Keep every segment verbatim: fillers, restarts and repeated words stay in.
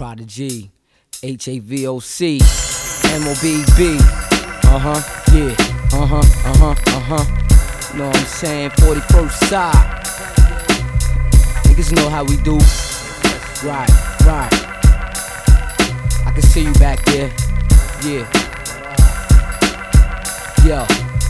Prodigy, H A V O C, M O B B, uh-huh, yeah, uh-huh, uh-huh, uh-huh, know what I'm saying, forty-first side, niggas know how we do, right, right, I can see you back there, yeah, yo.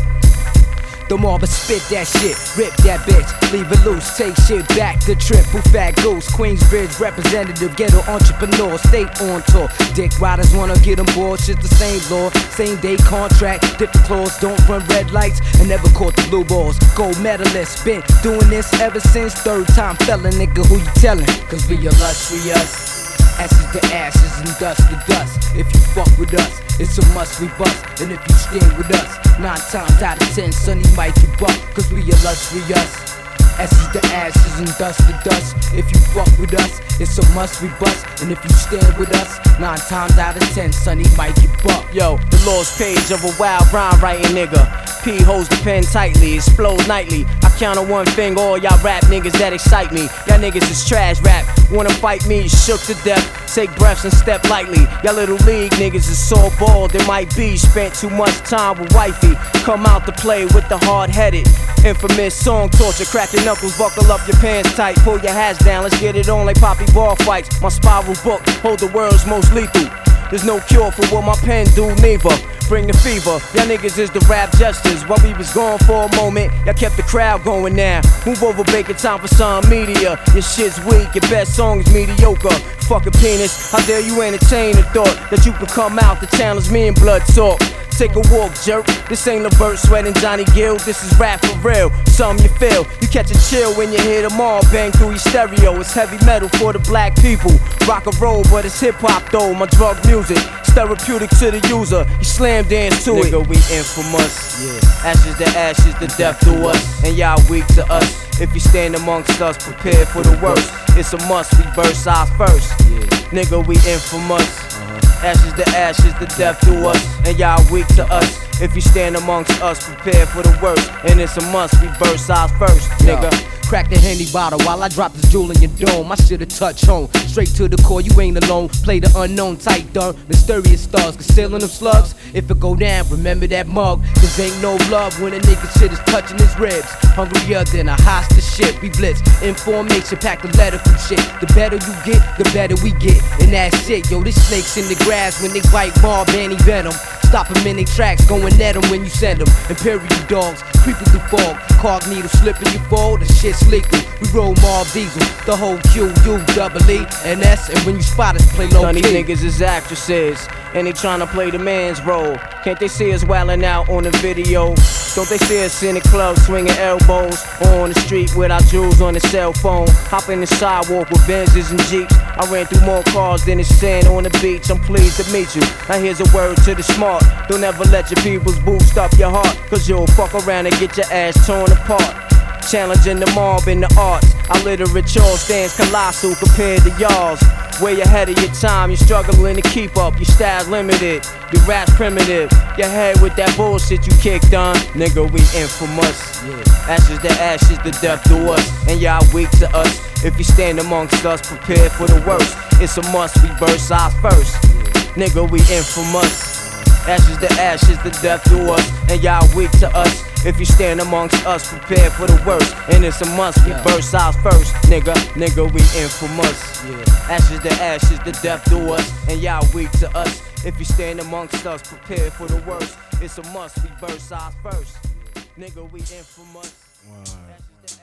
The mob spit that shit, rip that bitch, leave it loose, take shit back to triple fat goose. Queensbridge representative, ghetto entrepreneur, state on tour. Dick riders wanna get on board, shit the same law, same day contract, different clause, don't run red lights, and never caught the blue balls. Gold medalist, been doing this ever since, third time felon, nigga, who you tellin'? Cause we are us, we us. Ashes to ashes and dust to dust. If you fuck with us, it's a must we bust. And if you stand with us, nine times out of ten, sonny might get bucked. Cause we are us, we us. Ashes to ashes and dust to dust. If you fuck with us, it's a must we bust. And if you stand with us, nine times out of ten, sonny might get bucked. Yo, the lost page of a wild rhyme writing nigga. P holds the pen tightly, explode nightly. I count on one finger all y'all rap niggas that excite me. Y'all niggas is trash rap, wanna fight me, shook to death. Take breaths and step lightly. Y'all little league niggas is so bald, it might be spent too much time with wifey. Come out to play with the hard-headed. Infamous song torture, crack your knuckles, buckle up your pants tight, pull your hats down, let's get it on like Poppy ball fights. My spiral book, hold the world's most lethal. There's no cure for what my pen do, neither. Bring the fever, y'all niggas is the rap jesters. While we was gone for a moment, y'all kept the crowd going now. Move over, bacon time for some media. Your shit's weak, your best song is mediocre. Fuck a penis, how dare you entertain the thought that you could come out the channels me and blood talk. Take a walk, jerk. This ain't Levert, Sweat, and Johnny Gill. This is rap for real. Something you feel. You catch a chill when you hear them all bang through your stereo. It's heavy metal for the black people. Rock and roll, but it's hip hop though. My drug music, it's therapeutic to the user. You slam dance to Nigga, it. Nigga, we infamous. Yeah. Ashes to ashes, the death to us, and y'all weak to us. If you stand amongst us, prepare for the worst. It's a must. We burst our first. Yeah. Nigga, we infamous. Ashes to ashes, the death to us, and y'all weak to us. If you stand amongst us, prepare for the worst, and it's a must, we burst ours first, nigga. Yo, crack the Henny bottle while I drop this jewel in your dome. My shit'll touch home, straight to the core, you ain't alone. Play the unknown tight done, mysterious stars, concealing them slugs. If it go down, remember that mug, cause ain't no love when a nigga shit is touching his ribs. Hungrier than a hostage ship, we blitz. Information, pack the letter from shit. The better you get, the better we get. And that's it, yo, this snake's in the grass when they bite Bob and venom. Stop them in their tracks, going at them when you send them. Imperial dogs, creeping through fog. Cognito slipping you fall, the shit's legal. We roll Mob Diesel, the whole Q, U, double E, and S. And when you spot us, play low None key. These niggas is actresses, and they tryna play the man's role. Can't they see us wildin' out on the video? Don't they see us in the club swinging elbows? Or on the street with our jewels on the cell phone? Hopping the sidewalk with Benzes and Jeeps. I ran through more cars than the sand on the beach. I'm pleased to meet you. Now here's a word to the smart. Don't ever let your peoples boost up your heart, cause you'll fuck around and get your ass torn apart. Challenging the mob in the arts. Our literature stands colossal compared to y'all's. Way ahead of your time, you're struggling to keep up. Your style's limited, your rap's primitive. Your head with that bullshit you kicked on. Nigga, we infamous. Yeah. Ashes to ashes, the death to us, and y'all weak to us. If you stand amongst us, prepare for the worst. It's a must, we burst ours first. Yeah. Nigga, we infamous. Ashes to ashes, the death to us, and y'all weak to us. If you stand amongst us, prepare for the worst, and it's a must, we yeah. burst ours first. Nigga, nigga, we infamous. Yeah. Ashes to ashes, the death to us, and y'all weak to us. If you stand amongst us, prepare for the worst. It's a must, we burst ours first. Nigga, we infamous. Wow.